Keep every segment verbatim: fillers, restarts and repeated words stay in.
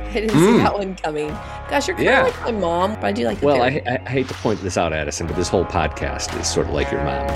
I didn't mm. see that one coming. Gosh, you're kind of yeah. like my mom, but I do like the Well, I, I hate to point this out, Addison, but this whole podcast is sort of like your mom.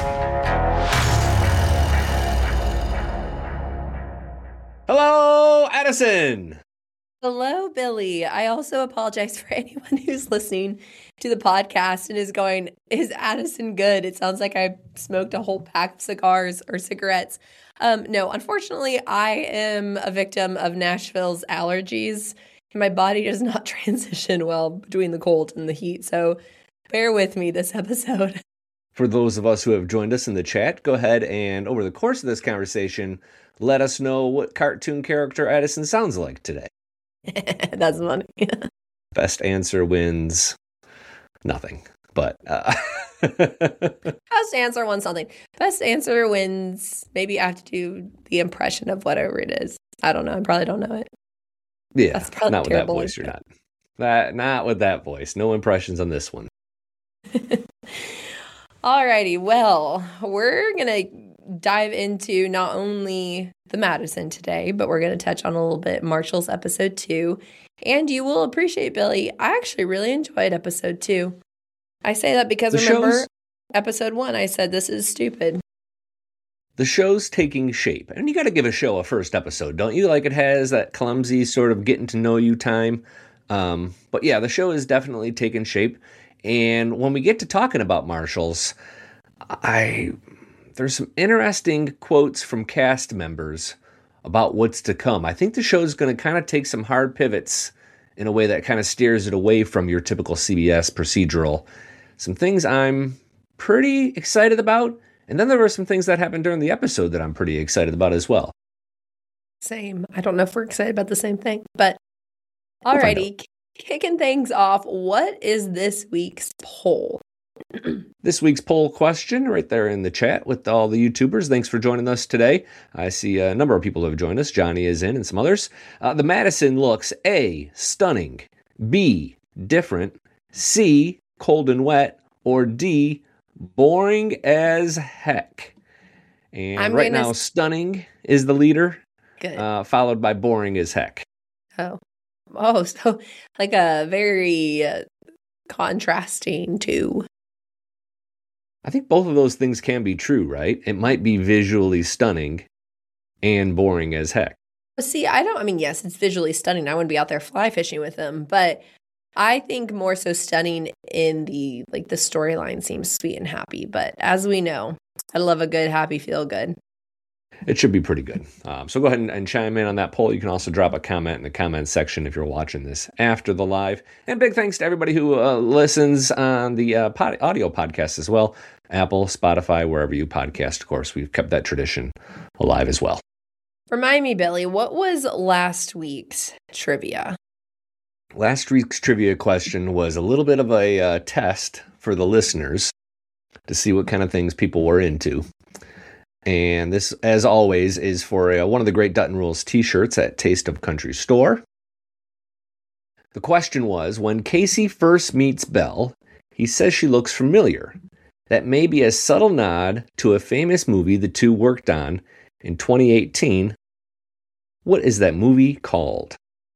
Hello, Addison. Hello, Billy. I also apologize for anyone who's listening to the podcast and is going, is Addison good? It sounds like I smoked a whole pack of cigars or cigarettes. Um, no, unfortunately, I am a victim of Nashville's allergies. My body does not transition well between the cold and the heat, so bear with me this episode. For those of us who have joined us in the chat, go ahead and, over the course of this conversation, let us know what cartoon character Addison sounds like today. That's funny. Best answer wins nothing, but... Uh... Best answer wins something. Best answer wins, maybe I have to do the impression of whatever it is. I don't know. I probably don't know it. Yeah, That's probably not with that voice, you're not. That, not with that voice. No impressions on this one. Alrighty, well, we're going to dive into not only the Madison today, but we're going to touch on a little bit Marshall's episode two. And you will appreciate, Billy, I actually really enjoyed episode two. I say that because, the remember, shows, episode one, I said this is stupid. The show's taking shape. And you got to give a show a first episode, don't you? Like, it has that clumsy sort of getting to know you time. Um, but yeah, the show is definitely taking shape. And when we get to talking about Marshalls, I there's some interesting quotes from cast members about what's to come. I think the show's going to kind of take some hard pivots in a way that kind of steers it away from your typical C B S procedural. Some things I'm pretty excited about. And then there were some things that happened during the episode that I'm pretty excited about as well. Same. I don't know if we're excited about the same thing, but alrighty. We'll kicking things off, what is this week's poll? This week's poll question right there in the chat with all the YouTubers. Thanks for joining us today. I see a number of people who have joined us. Johnny is in and some others. Uh, the Madison looks A, stunning, B, different, C, cold and wet, or D, boring as heck. And I'm right now, s- stunning is the leader, Good. Uh, followed by boring as heck. Oh. Oh, so like a very uh, contrasting two. I think both of those things can be true, right? It might be visually stunning and boring as heck. See, I don't, I mean, yes, it's visually stunning. I wouldn't be out there fly fishing with them, but I think more so stunning in the, like the storyline seems sweet and happy. But as we know, I love a good, happy, feel good. It should be pretty good. Um, so go ahead and, and chime in on that poll. You can also drop a comment in the comments section if you're watching this after the live. And big thanks to everybody who uh, listens on the uh, pod, audio podcast as well. Apple, Spotify, wherever you podcast, of course. We've kept that tradition alive as well. Remind me, Billy, what was last week's trivia? Last week's trivia question was a little bit of a uh, test for the listeners to see what kind of things people were into. And this, as always, is for uh, one of the Great Dutton Rules t-shirts at Taste of Country store. The question was, when Casey first meets Belle, he says she looks familiar. That may be a subtle nod to a famous movie the two worked on in twenty eighteen. What is that movie called?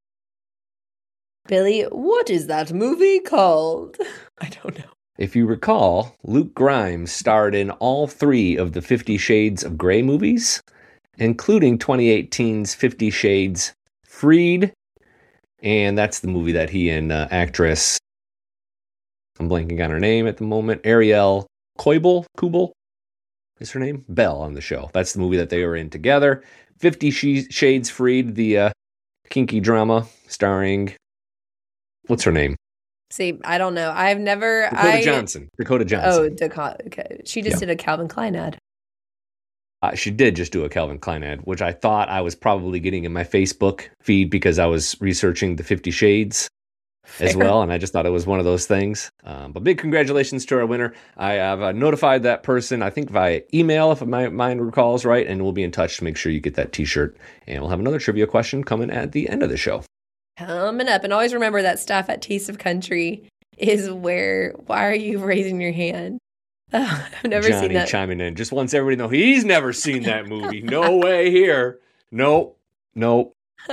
Billy, what is that movie called? I don't know. If you recall, Luke Grimes starred in all three of the Fifty Shades of Grey movies, including twenty eighteen's Fifty Shades Freed, and that's the movie that he and uh, actress, I'm blanking on her name at the moment, Ariel Koibel, Kubel is her name? Belle on the show. That's the movie that they were in together. Fifty Shades Freed, the uh, kinky drama starring, what's her name? See, I don't know. I've never... Dakota I, Johnson. Dakota Johnson. Oh, Dakota. Okay. She just yeah. did a Calvin Klein ad. Uh, she did just do a Calvin Klein ad, which I thought I was probably getting in my Facebook feed because I was researching the Fifty Shades Fair. as well, and I just thought it was one of those things. Um, but big congratulations to our winner. I have uh, notified that person, I think via email, if my mind recalls right, and we'll be in touch to make sure you get that t-shirt. And we'll have another trivia question coming at the end of the show. Coming up. And always remember that stuff at Taste of Country is where, why are you raising your hand? Oh, I've never Johnny seen that. chiming in. Just wants everybody to know he's never seen that movie. No way here. Nope. Nope.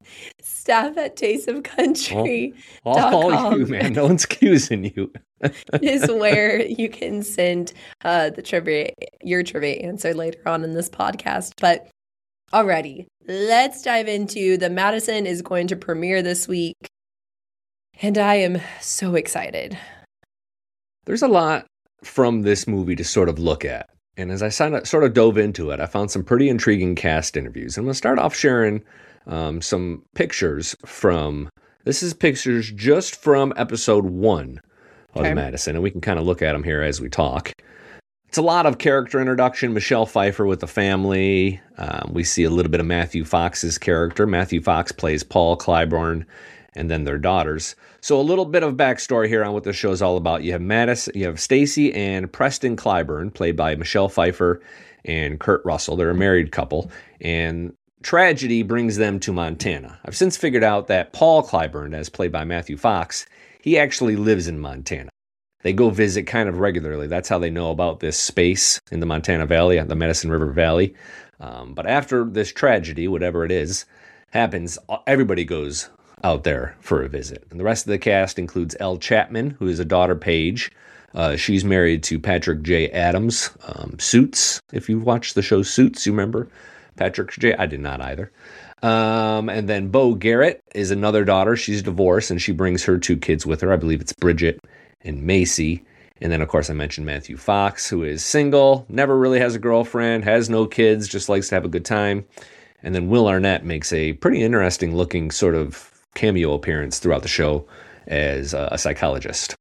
Staff at taste of country All, dot all com you, man. No one's accusing you. is where you can send uh, the trivia, your trivia answer later on in this podcast. But alrighty, let's dive into the Madison is going to premiere this week. And I am so excited. There's a lot from this movie to sort of look at. And as I sort of dove into it, I found some pretty intriguing cast interviews. I'm going to start off sharing um, some pictures from, this is pictures just from episode one of Okay. the Madison, and we can kind of look at them here as we talk. It's a lot of character introduction. Michelle Pfeiffer with the family. Um, we see a little bit of Matthew Fox's character. Matthew Fox plays Paul Clyburn, and then their daughters. So a little bit of backstory here on what this show is all about. You have Madison, you have Stacy and Preston Clyburn, played by Michelle Pfeiffer and Kurt Russell. They're a married couple, and tragedy brings them to Montana. I've since figured out that Paul Clyburn, as played by Matthew Fox, he actually lives in Montana. They go visit kind of regularly. That's how they know about this space in the Montana Valley, the Madison River Valley. Um, but after this tragedy, whatever it is, happens, everybody goes out there for a visit. And the rest of the cast includes Elle Chapman, who is a daughter Paige. Uh, she's married to Patrick J. Adams. Um, Suits, if you watched the show Suits, you remember Patrick J. I did not either. Um, and then Bo Garrett is another daughter. She's divorced, and she brings her two kids with her. I believe it's Bridget and Macy. And then, of course, I mentioned Matthew Fox, who is single, never really has a girlfriend, has no kids, just likes to have a good time. And then Will Arnett makes a pretty interesting looking sort of cameo appearance throughout the show as a psychologist.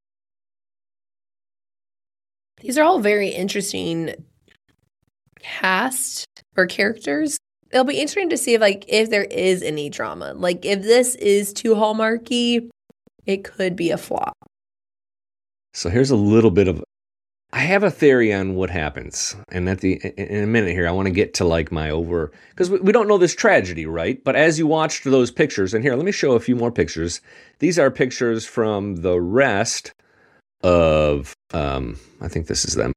These are all very interesting cast or characters. It'll be interesting to see if like if there is any drama. Like if this is too hallmarky, it could be a flop. So here's a little bit of, I have a theory on what happens. And at the in a minute here, I want to get to like my over, because we, we don't know this tragedy, right? But as you watched those pictures, and here, let me show a few more pictures. These are pictures from the rest of, um, I think this is them.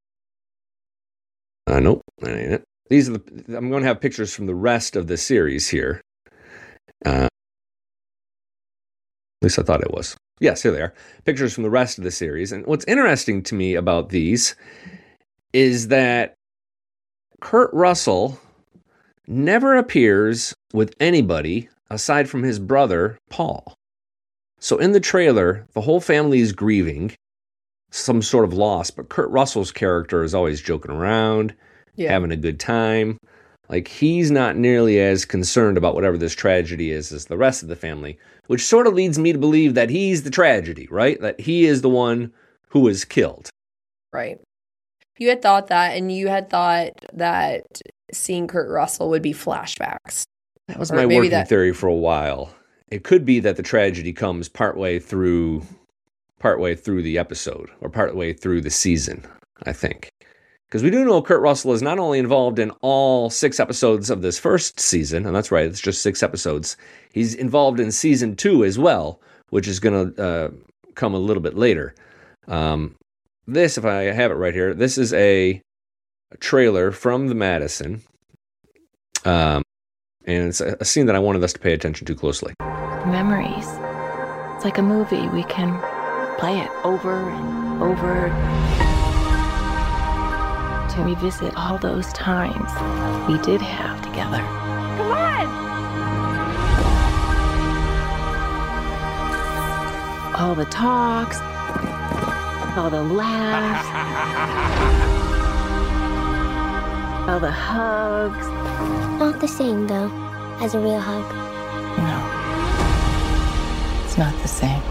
Uh, nope, that ain't it. These are the, I'm going to have pictures from the rest of the series here. Uh, at least I thought it was. Yes, here they are. Pictures from the rest of the series. And what's interesting to me about these is that Kurt Russell never appears with anybody aside from his brother, Paul. So in the trailer, the whole family is grieving some sort of loss, but Kurt Russell's character is always joking around, yeah. having a good time. Like, he's not nearly as concerned about whatever this tragedy is as the rest of the family, which sort of leads me to believe that he's the tragedy, right? That he is the one who was killed. Right. You had thought that, and you had thought that seeing Kurt Russell would be flashbacks. That was my working that- theory for a while. It could be that the tragedy comes partway through, partway through the episode, or partway through the season, I think. Because we do know Kurt Russell is not only involved in all six episodes of this first season, and that's right, it's just six episodes. He's involved in season two as well, which is going to uh, come a little bit later. Um, this, if I have it right here, this is a, a trailer from the Madison. Um, and it's a, a scene that I wanted us to pay attention to closely. Memories. It's like a movie. We can play it over and over to revisit all those times we did have together. Come on! All the talks, all the laughs, all the hugs. Not the same, though, as a real hug. No. It's not the same.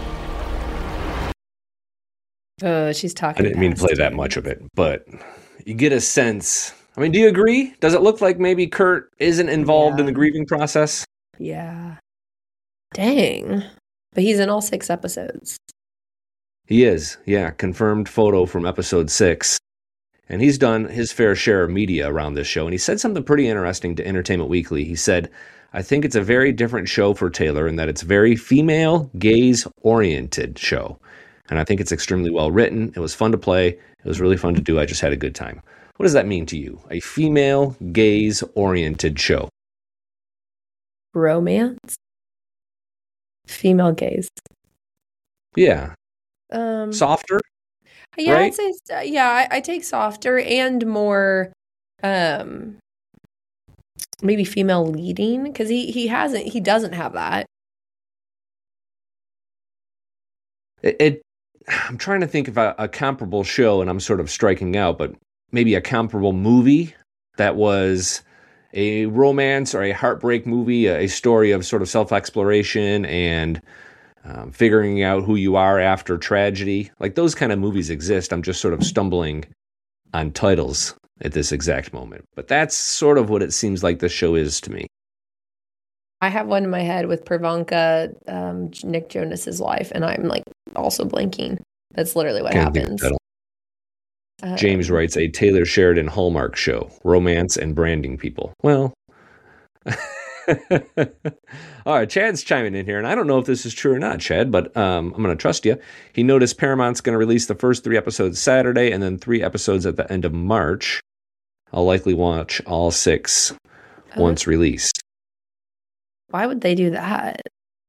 Oh, she's talking. I didn't mean to play that much of it, but you get a sense. I mean, do you agree? Does it look like maybe Kurt isn't involved yeah. in the grieving process? Yeah. Dang. But he's in all six episodes. He is, yeah. Confirmed photo from episode six. And he's done his fair share of media around this show. And he said something pretty interesting to Entertainment Weekly. He said, I think it's a very different show for Taylor in that it's very female, gaze-oriented show. And I think it's extremely well written. It was fun to play. It was really fun to do. I just had a good time. What does that mean to you? A female, gaze-oriented show? Romance? Female gaze. Yeah. Um, Softer? yeah, right? I'd say, uh, yeah, I, I take softer and more, um, maybe female leading, because he, he hasn't, he doesn't have that. It, it I'm trying to think of a, a comparable show, and I'm sort of striking out, but maybe a comparable movie that was a romance or a heartbreak movie, a, a story of sort of self-exploration and um, figuring out who you are after tragedy. Like those kind of movies exist. I'm just sort of stumbling on titles at this exact moment. But that's sort of what it seems like this show is to me. I have one in my head with Pravanka, um, Nick Jonas's wife, and I'm like also blanking. That's literally what Can't think of happens. the title. Uh, James writes a Taylor Sheridan Hallmark show, romance and branding people. Well, all right, Chad's chiming in here, and I don't know if this is true or not, Chad, but um, I'm going to trust you. He noticed Paramount's going to release the first three episodes Saturday and then three episodes at the end of March. I'll likely watch all six uh, once released. Why would they do that?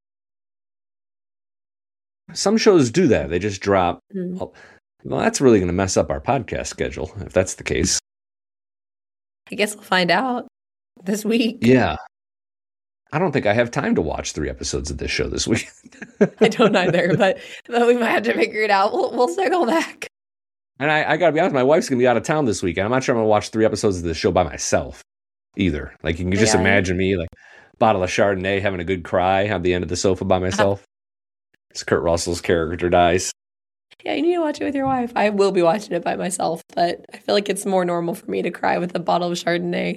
Some shows do that. They just drop. Hmm. Well, that's really going to mess up our podcast schedule if that's the case. I guess we'll find out this week. Yeah. I don't think I have time to watch three episodes of this show this week. I don't either, but, but we might have to figure it out. We'll, we'll circle back. And I, I got to be honest, my wife's going to be out of town this week. And I'm not sure I'm going to watch three episodes of this show by myself either. Like, you can just Yeah. imagine me, like, bottle of Chardonnay, having a good cry on the end of the sofa by myself. As Kurt Russell's character dies. Yeah, you need to watch it with your wife. I will be watching it by myself, but I feel like it's more normal for me to cry with a bottle of Chardonnay.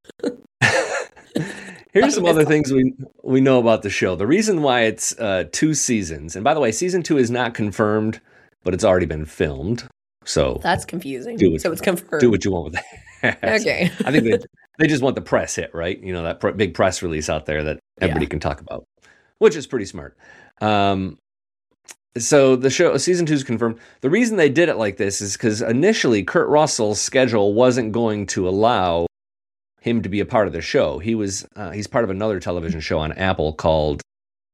Here's some other things we we know about the show. The reason why it's uh, two seasons, and by the way, season two is not confirmed, but it's already been filmed. So That's confusing. do what, So it's confirmed. do what you want with that. Okay. I think they, they just want the press hit, right? You know, that pr- big press release out there that everybody Yeah. can talk about, which is pretty smart. Um, so the show, season two is confirmed. The reason they did it like this is because initially Kurt Russell's schedule wasn't going to allow him to be a part of the show. He was uh, he's part of another television show on Apple called,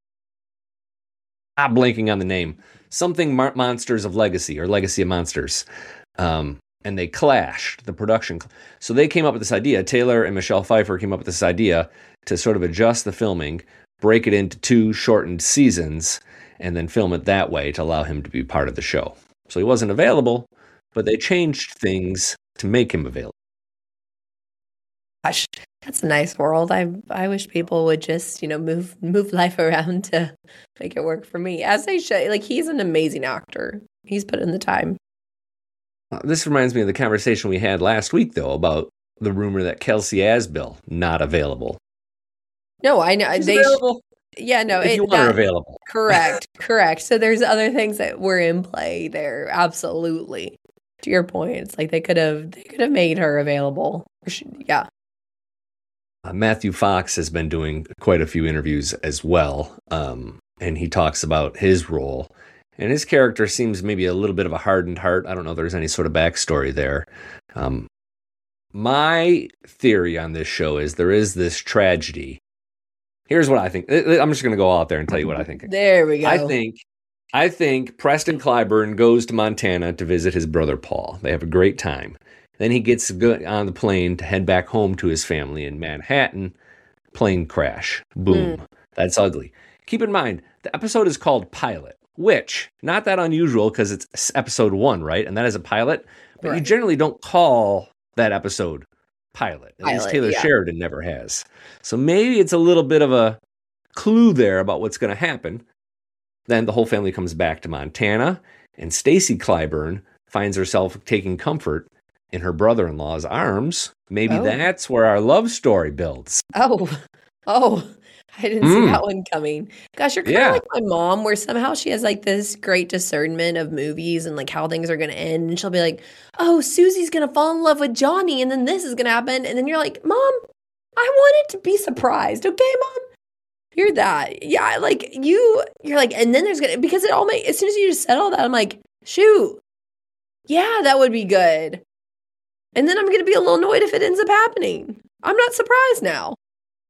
I'm blanking on the name, something Mar- Monsters of Legacy or Legacy of Monsters. Um, and they clashed, the production. So they came up with this idea. Taylor and Michelle Pfeiffer came up with this idea to sort of adjust the filming, break it into two shortened seasons, and then film it that way to allow him to be part of the show. So he wasn't available, but they changed things to make him available. Gosh, that's a nice world. I I wish people would just, you know, move move life around to make it work for me. As they should. Like, he's an amazing actor. He's put in the time. Uh, this reminds me of the conversation we had last week, though, about the rumor that Kelsey Asbill not available. No, I know. She's They available sh- yeah, no. if it, you want her that- available. Correct, correct. So there's other things that were in play there. Absolutely. To your point, it's like they could have they could have made her available. Or she- Yeah. Uh, Matthew Fox has been doing quite a few interviews as well, um, and he talks about his role. And his character seems maybe a little bit of a hardened heart. I don't know if there's any sort of backstory there. Um, my theory on this show is there is this tragedy. Here's what I think. I'm just going to go out there and tell you what I think. There we go. I think I think Preston Clyburn goes to Montana to visit his brother Paul. They have a great time. Then he gets on the plane to head back home to his family in Manhattan. Plane crash. Boom. Mm. That's ugly. Keep in mind, the episode is called Pilot, which, not that unusual because it's episode one, right? And that is a pilot. But Right. you generally don't call that episode Pilot. At least Pilot, Taylor yeah. Sheridan never has. So maybe it's a little bit of a clue there about what's going to happen. Then the whole family comes back to Montana, and Stacy Clyburn finds herself taking comfort in her brother-in-law's arms. Maybe Oh. that's where our love story builds. Oh, oh, I didn't Mm. see that one coming. Gosh, you're kind of Yeah. like my mom, where somehow she has like this great discernment of movies and like how things are going to end. And she'll be like, oh, Susie's going to fall in love with Johnny, and then this is going to happen. And then you're like, Mom, I wanted to be surprised. Okay, Mom? You're that. Yeah, like you, you're like, and then there's going to, because it all makes, as soon as you just said all that, I'm like, shoot, yeah, that would be good. And then I'm going to be a little annoyed if it ends up happening. I'm not surprised now.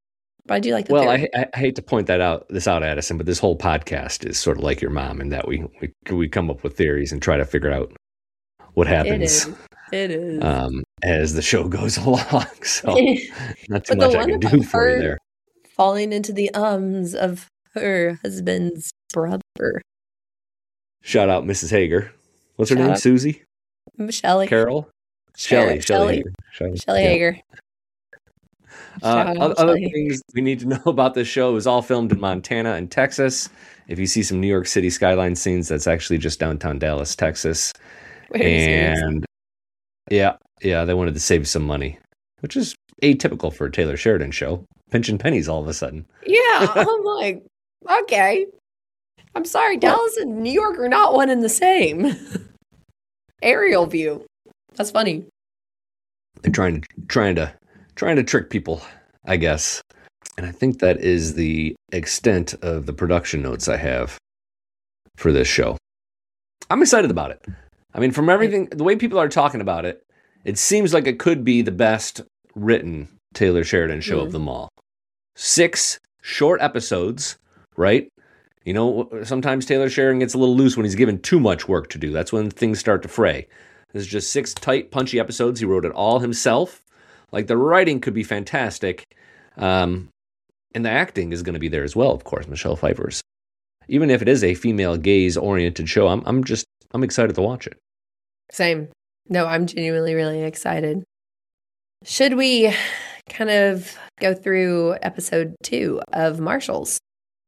But I do like the Well, theory. I, I hate to point that out, this out, Addison, but this whole podcast is sort of like your mom in that we we, we come up with theories and try to figure out what It happens is. It is. um, as the show goes along. So not too But the much I one can about do for you her there. falling into the ums of her husband's brother, Shout out Missus Hager. What's her Shout name? out. Susie? Shelley. Carol? Shelley. Shelley. Shelley Hager. Shelley, Shelley yeah. Hager. Uh, Shout out other Shelley Hager. things we need to know about this show is all filmed in Montana and Texas. If you see some New York City skyline scenes, that's actually just downtown Dallas, Texas. Wait, are you serious? And yeah, yeah, they wanted to save some money, which is atypical for a Taylor Sheridan show. Pinching pennies all of a sudden. Yeah, I'm like, okay. I'm sorry, Dallas and New York are not one and the same. Aerial view. That's funny. They're trying to trying to trying to trick people, I guess. And I think that is the extent of the production notes I have for this show. I'm excited about it. I mean, from everything, the way people are talking about it, it seems like it could be the best written Taylor Sheridan show Mm. of them all. Six short episodes, right? You know, sometimes Taylor Sheridan gets a little loose when he's given too much work to do. That's when things start to fray. This is just six tight, punchy episodes. He wrote it all himself. Like, the writing could be fantastic. Um, and the acting is going to be there as well, of course, Michelle Pfeiffer's. Even if it is a female gaze-oriented show, I'm I'm just, I'm excited to watch it. Same. No, I'm genuinely really excited. Should we kind of go through episode two of Marshals?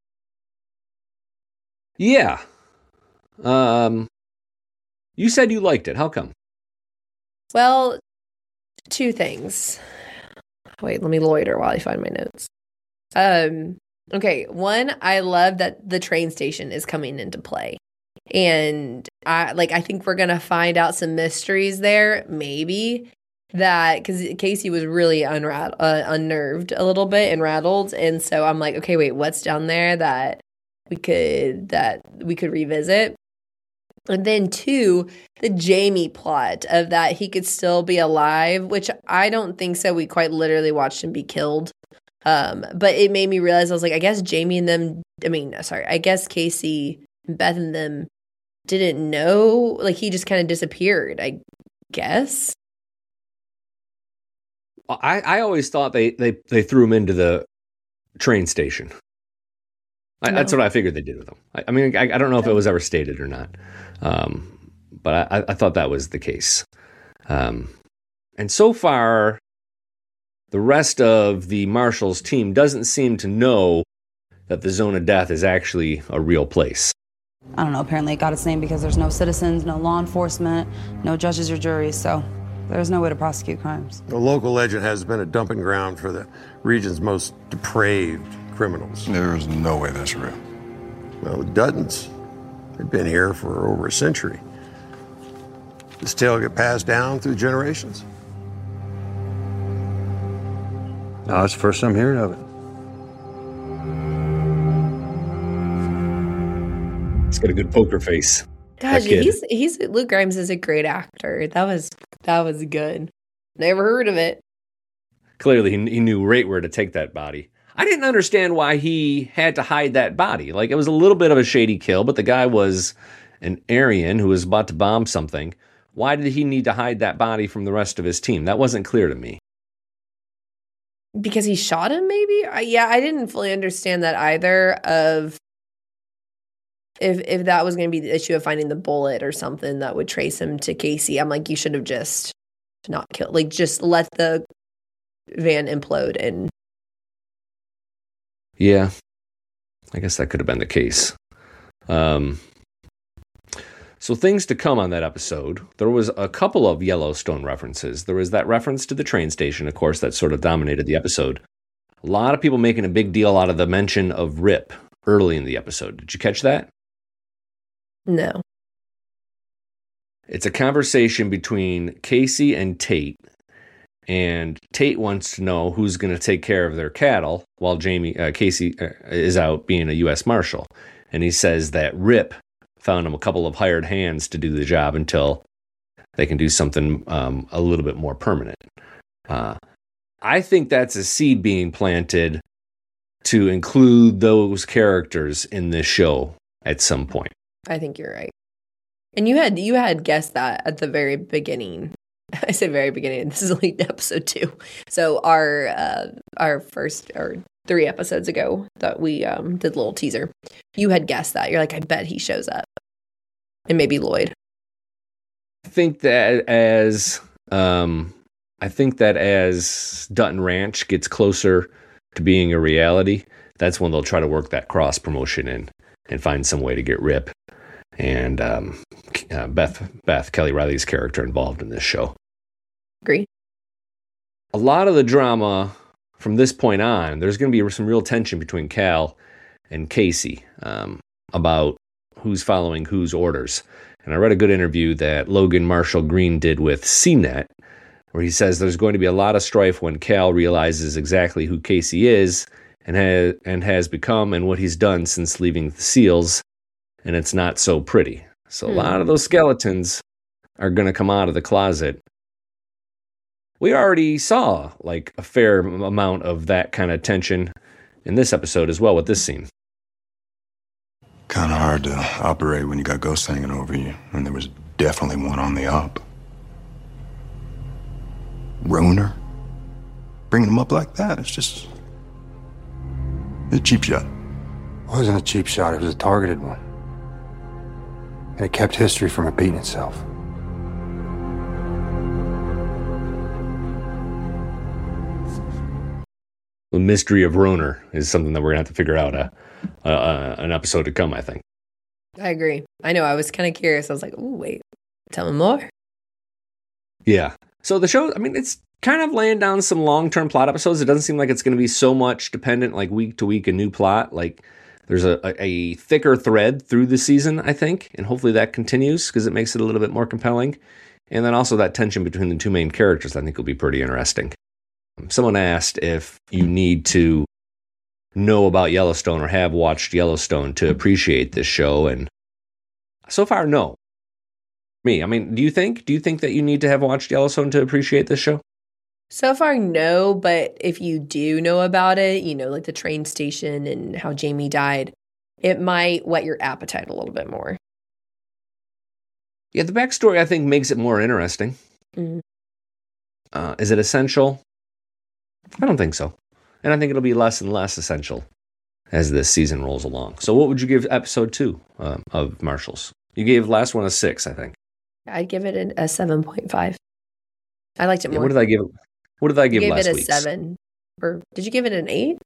Yeah. Um, you said you liked it. How come? Well, two things. Wait, let me loiter while I find my notes. Um, okay, one, I love that the train station is coming into play. And I like I think we're going to find out some mysteries there, maybe. That because Casey was really unrat- uh, unnerved a little bit and rattled, and so I'm like, okay, wait, what's down there that we could that we could revisit? And then two, the Jamie plot of that he could still be alive, which I don't think so. We quite literally watched him be killed, um, but it made me realize I was like, I guess Jamie and them. I mean, sorry, I guess Casey and Beth and them didn't know. Like he just kind of disappeared. I guess. I, I always thought they, they, they threw him into the train station. I, No. That's what I figured they did with him. I, I mean, I, I don't know if it was ever stated or not, um, but I, I thought that was the case. Um, and so far, the rest of the Marshals team doesn't seem to know that the zone of death is actually a real place. I don't know, apparently it got its name because there's no citizens, no law enforcement, no judges or juries, so there's no way to prosecute crimes. The local legend has been a dumping ground for the region's most depraved criminals. There is no way that's real. Well, the Duttons, they've been here for over a century. This tale get passed down through generations. No, it's the first I'm hearing of it. He's got a good poker face. Gosh, That kid. he's he's Luke Grimes is a great actor. That was that was good. Never heard of it. Clearly, he, he knew right where to take that body. I didn't understand why he had to hide that body. Like, it was a little bit of a shady kill, but the guy was an Aryan who was about to bomb something. Why did he need to hide that body from the rest of his team? That wasn't clear to me. Because he shot him, maybe? I, yeah, I didn't fully understand that either. Of if if that was going to be the issue of finding the bullet or something that would trace him to Casey. I'm like, you should have just not killed, like just let the van implode. And Yeah, I guess that could have been the case. Um, so things to come on that episode. There was a couple of Yellowstone references. There was that reference to the train station, of course, that sort of dominated the episode. A lot of people making a big deal out of the mention of Rip early in the episode. Did you catch that? no, It's a conversation between Casey and Tate. And Tate wants to know who's going to take care of their cattle while Jamie uh, Casey uh, is out being a U S Marshal. And he says that Rip found him a couple of hired hands to do the job until they can do something um, a little bit more permanent. Uh, I think that's a seed being planted to include those characters in this show at some point. I think you're right. And you had you had guessed that at the very beginning. I say very beginning. This is only episode two. So our uh, our first or three episodes ago that we um, did a little teaser. You had guessed that. You're like, I bet he shows up. And maybe Lloyd. I think that as um, I think that as Dutton Ranch gets closer to being a reality, that's when they'll try to work that cross promotion in and find some way to get Rip and um, uh, Beth Beth Kelly Riley's character involved in this show. Agree. A lot of the drama from this point on, there's going to be some real tension between Cal and Casey um, about who's following whose orders. And I read a good interview that Logan Marshall Green did with C net, where he says there's going to be a lot of strife when Cal realizes exactly who Casey is and has and has become and what he's done since leaving the SEALs, and it's not so pretty. So hmm. a lot of those skeletons are going to come out of the closet. We already saw like a fair amount of that kind of tension in this episode as well with this scene. Kind of hard to operate when you got ghosts hanging over you, and there was definitely one on the up. Roner? Bringing him up like that, it's just a cheap shot. It wasn't a cheap shot, it was a targeted one. And it kept history from repeating itself. The mystery of Roner is something that we're going to have to figure out uh, uh, uh, an episode to come, I think. I agree. I know. I was kind of curious. I was like, oh, wait, tell me more. Yeah. So the show, I mean, it's kind of laying down some long-term plot episodes. It doesn't seem like it's going to be so much dependent, like week to week, a new plot. Like there's a, a, a thicker thread through the season, I think, and hopefully that continues because it makes it a little bit more compelling. And then also that tension between the two main characters, I think, will be pretty interesting. Someone asked if you need to know about Yellowstone or have watched Yellowstone to appreciate this show, and so far, no. Me, I mean, do you think? Do you think that you need to have watched Yellowstone to appreciate this show? So far, no, but if you do know about it, you know, like the train station and how Jamie died, it might whet your appetite a little bit more. Yeah, the backstory, I think, makes it more interesting. Mm-hmm. Uh, is it essential? I don't think so. And I think it'll be less and less essential as this season rolls along. So what would you give episode two uh, of Marshals? You gave last one a six, I think. I'd give it a seven point five. I liked it more. Yeah, what did I give? What did I give you last week? week? Gave it a seven. Or did you give it an eight?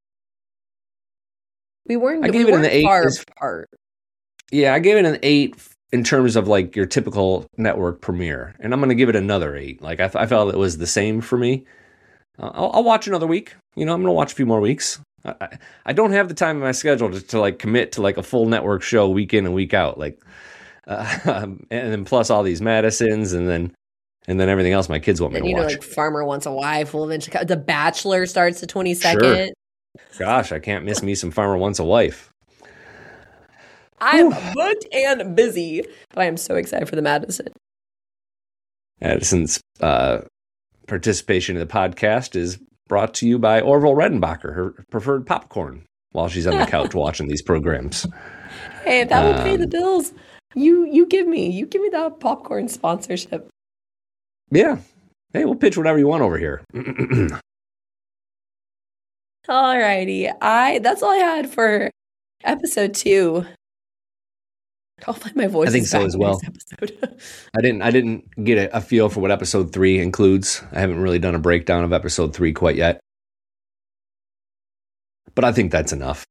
We weren't, I gave we it an weren't eight. far As, apart. Yeah, I gave it an eight in terms of like your typical network premiere. And I'm going to give it another eight. Like I, I felt it was the same for me. Uh, I'll, I'll watch another week. You know, I'm going to watch a few more weeks. I, I, I don't have the time in my schedule to, to like commit to like a full network show week in and week out. Like, uh, and then plus all these Madisons and then and then everything else my kids want me and, to you watch. know, like Farmer Wants a Wife will eventually come. The Bachelor starts the twenty-second. Sure. Gosh, I can't miss me some Farmer Wants a Wife. I'm booked and busy, but I am so excited for the Madison. Madison's uh, participation in the podcast is brought to you by Orville Redenbacher, her preferred popcorn, while she's on the couch watching these programs. Hey, if that um, will pay the bills, you you give me. You give me that popcorn sponsorship. Yeah. Hey, we'll pitch whatever you want over here. All righty. I, that's all I had for episode two. Hopefully my voice I think is so back as well. Episode. I didn't I didn't get a, a feel for what episode three includes. I haven't really done a breakdown of episode three quite yet. But I think that's enough.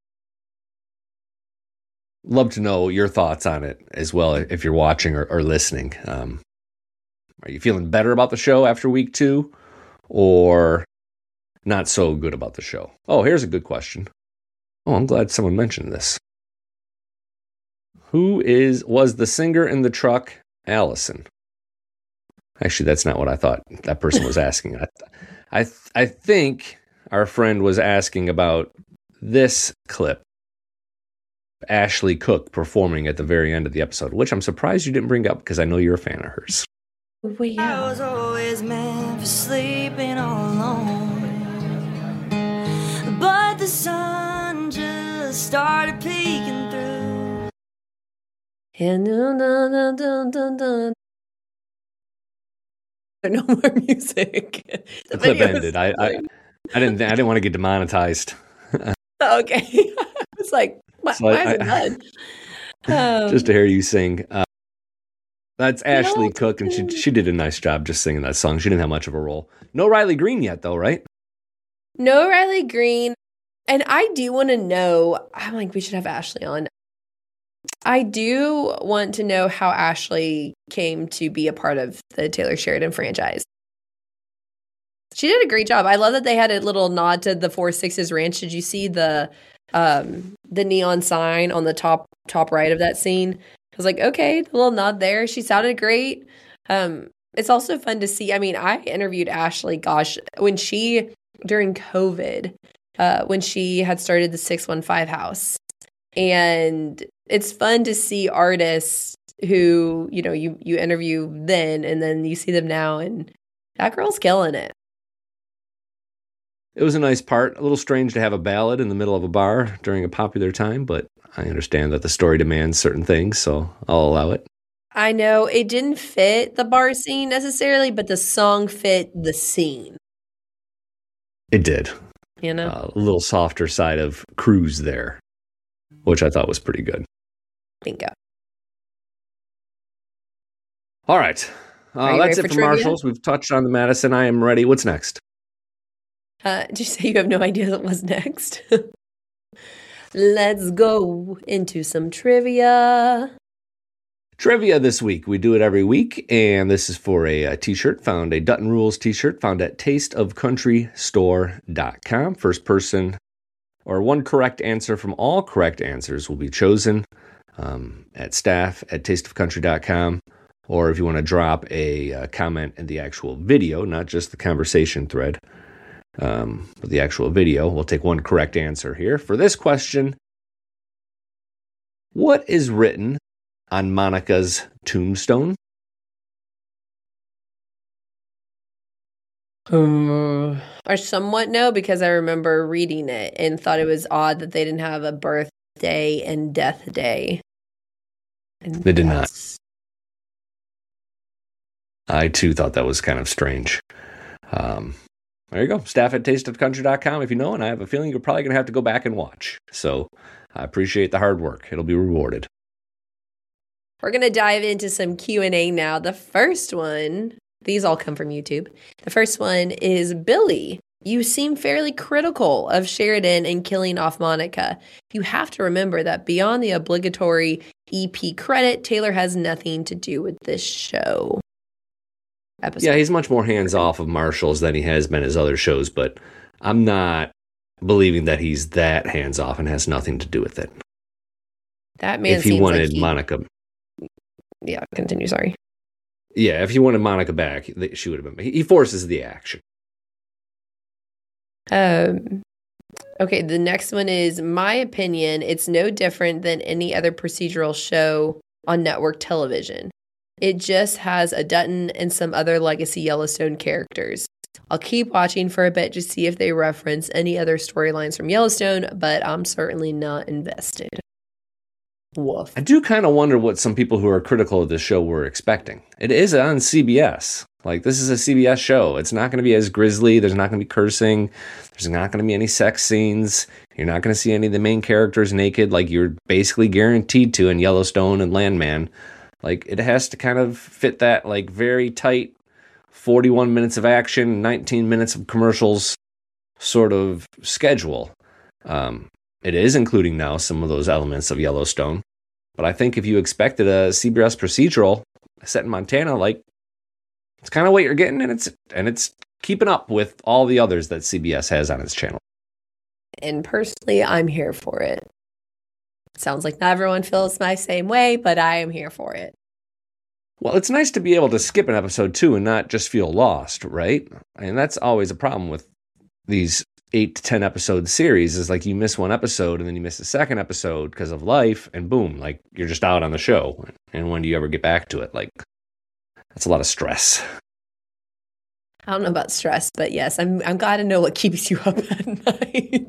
Love to know your thoughts on it as well if you're watching or, or listening. Um, are you feeling better about the show after week two or not so good about the show? Oh, here's a good question. Oh, I'm glad someone mentioned this. Who is was the singer in the truck Allison? Actually, that's not what I thought that person was asking. I, I, I think our friend was asking about this clip, Ashley Cook performing at the very end of the episode, which I'm surprised you didn't bring up because I know you're a fan of hers. We I was always meant for sleeping all alone, but the sun started peeking through. And dun, dun, dun, dun, dun, dun. No more music. The clip ended. I, I I didn't I didn't want to get demonetized. Okay. It's like, why, So I- why am I I- done? Um, Just to hear you sing. Uh, that's Ashley know, Cook, and she she did a nice job just singing that song. She didn't have much of a role. No Riley Green yet, though, right? No Riley Green. And I do want to know, I'm like, we should have Ashley on. I do want to know how Ashley came to be a part of the Taylor Sheridan franchise. She did a great job. I love that they had a little nod to the Four Sixes Ranch. Did you see the um, the neon sign on the top top right of that scene? I was like, okay, a little nod there. She sounded great. Um, it's also fun to see. I mean, I interviewed Ashley, gosh, when she, during COVID, uh, when she had started the six one five House. And it's fun to see artists who, you know, you, you interview then and then you see them now, and that girl's killing it. It was a nice part. A little strange to have a ballad in the middle of a bar during a popular time, but I understand that the story demands certain things, so I'll allow it. I know it didn't fit the bar scene necessarily, but the song fit the scene. It did. You know? Uh, a little softer side of Cruise there, which I thought was pretty good. Bingo. All right. Uh, Are you that's ready it for for trivia? Marshalls. We've touched on the Madison. I am ready. What's next? Uh, did you say you have no idea what was next? Let's go into some trivia. Trivia this week. We do it every week, and this is for a, a t-shirt found, a Dutton Rules t-shirt found at taste of country store dot com. First person or one correct answer from all correct answers will be chosen um, at staff at taste of country dot com. Or if you want to drop a uh, comment in the actual video, not just the conversation thread, um, but the actual video, we'll take one correct answer here. For this question, what is written on Monica's tombstone? Um, I somewhat know because I remember reading it and thought it was odd that they didn't have a birthday and death day. And They did not. that's- I, too, thought that was kind of strange. Um, there you go. Staff at taste of country dot com if you know, and I have a feeling you're probably going to have to go back and watch. So I appreciate the hard work. It'll be rewarded. We're going to dive into some Q and A now. The first one, these all come from YouTube. The first one is Billy. You seem fairly critical of Sheridan and killing off Monica. You have to remember that beyond the obligatory E P credit, Taylor has nothing to do with this show. Episode. Yeah, he's much more hands off of Marshalls than he has been his other shows, but I'm not believing that he's that hands off and has nothing to do with it. That man If he seems wanted like he, Monica, Yeah, continue, sorry. yeah, if he wanted Monica back, th- she would have been. He forces the action. Um, okay, the next one is my opinion. It's no different than any other procedural show on network television. It just has a Dutton and some other legacy Yellowstone characters. I'll keep watching for a bit to see if they reference any other storylines from Yellowstone, but I'm certainly not invested. Woof. I do kind of wonder what some people who are critical of this show were expecting. It is on C B S. Like, this is a C B S show. It's not going to be as grisly. There's not going to be cursing. There's not going to be any sex scenes. You're not going to see any of the main characters naked like you're basically guaranteed to in Yellowstone and Landman. Like, it has to kind of fit that, like, very tight forty-one minutes of action, nineteen minutes of commercials sort of schedule. Um, it is including now some of those elements of Yellowstone. But I think if you expected a C B S procedural set in Montana, like, it's kind of what you're getting, and it's and it's keeping up with all the others that C B S has on its channel. And personally, I'm here for it. Sounds like not everyone feels my same way, but I am here for it. Well, it's nice to be able to skip an episode too and not just feel lost, right? And that's always a problem with these eight to ten episode series is like you miss one episode and then you miss the second episode because of life, and boom, like you're just out on the show. And when do you ever get back to it? Like, that's a lot of stress. I don't know about stress, but yes, I'm I'm glad to know what keeps you up at night.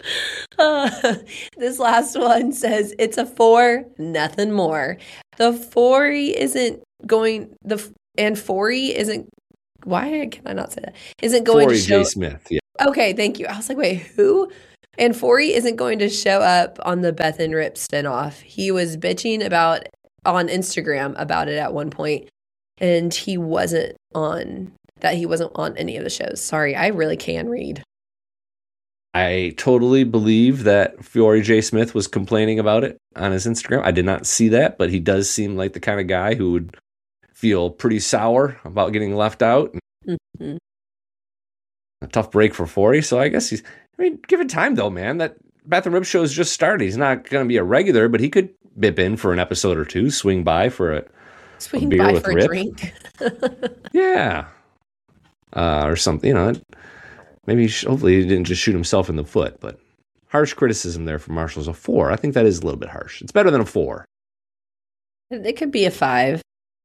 Uh, this last one says it's a four, nothing more. The Forey isn't going. The and Forey isn't. Why can I not say that? Isn't going Forey to show. J. Smith. Yeah. Okay, thank you. I was like, wait, who? And Forey isn't going to show up on the Beth and Rip spinoff. He was bitching about on Instagram about it at one point, and he wasn't on that. He wasn't on any of the shows. Sorry, I really can read. I totally believe that Forey J. Smith was complaining about it on his Instagram. I did not see that, but he does seem like the kind of guy who would feel pretty sour about getting left out. Mm-hmm. A tough break for Forey, so I guess he's. I mean, give it time though, man. That Beth and Rip show has just started. He's not going to be a regular, but he could bip in for an episode or two, swing by for a, swing a beer by with for Rip. a drink. Yeah, uh, or something. You know, maybe he, hopefully he didn't just shoot himself in the foot. But harsh criticism there from Marshall's a four. I think that is a little bit harsh. It's better than a four. It could be a five.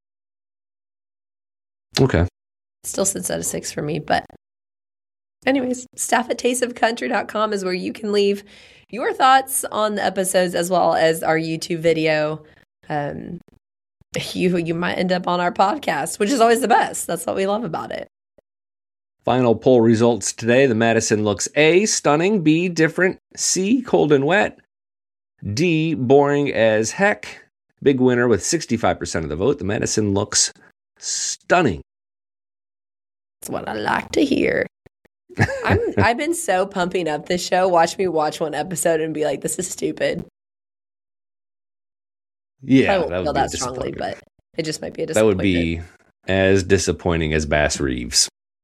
Okay. Still sits at a six for me, but anyways, staff at taste of country dot com is where you can leave your thoughts on the episodes as well as our YouTube video. Um, you you might end up on our podcast, which is always the best. That's what we love about it. Final poll results today. The Madison looks A, stunning, B, different, C, cold and wet, D, boring as heck. Big winner with sixty-five percent of the vote. The Madison looks stunning. That's what I like to hear. I'm, I've been so pumping up this show. Watch me watch one episode and be like, this is stupid. Yeah, I won't that would feel be that strongly, but it just might be a That disappointment. would be as disappointing as Bass Reeves.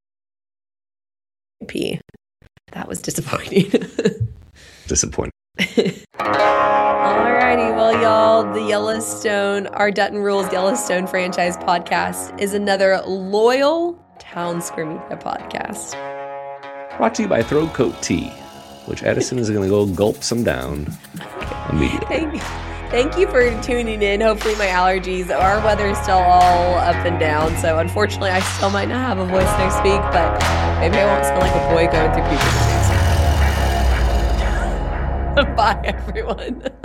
P. That was disappointing. Disappointing. Alrighty, well, y'all, the Yellowstone, our Dutton Rules Yellowstone franchise podcast is another loyal Town Square Media podcast. Brought to you by Throat Coat Tea, which Edison is going to go gulp some down immediately. Thank, thank you for tuning in. Hopefully my allergies, our weather is still all up and down, so unfortunately I still might not have a voice next week, but maybe I won't sound like a boy going through puberty next week. Bye, everyone.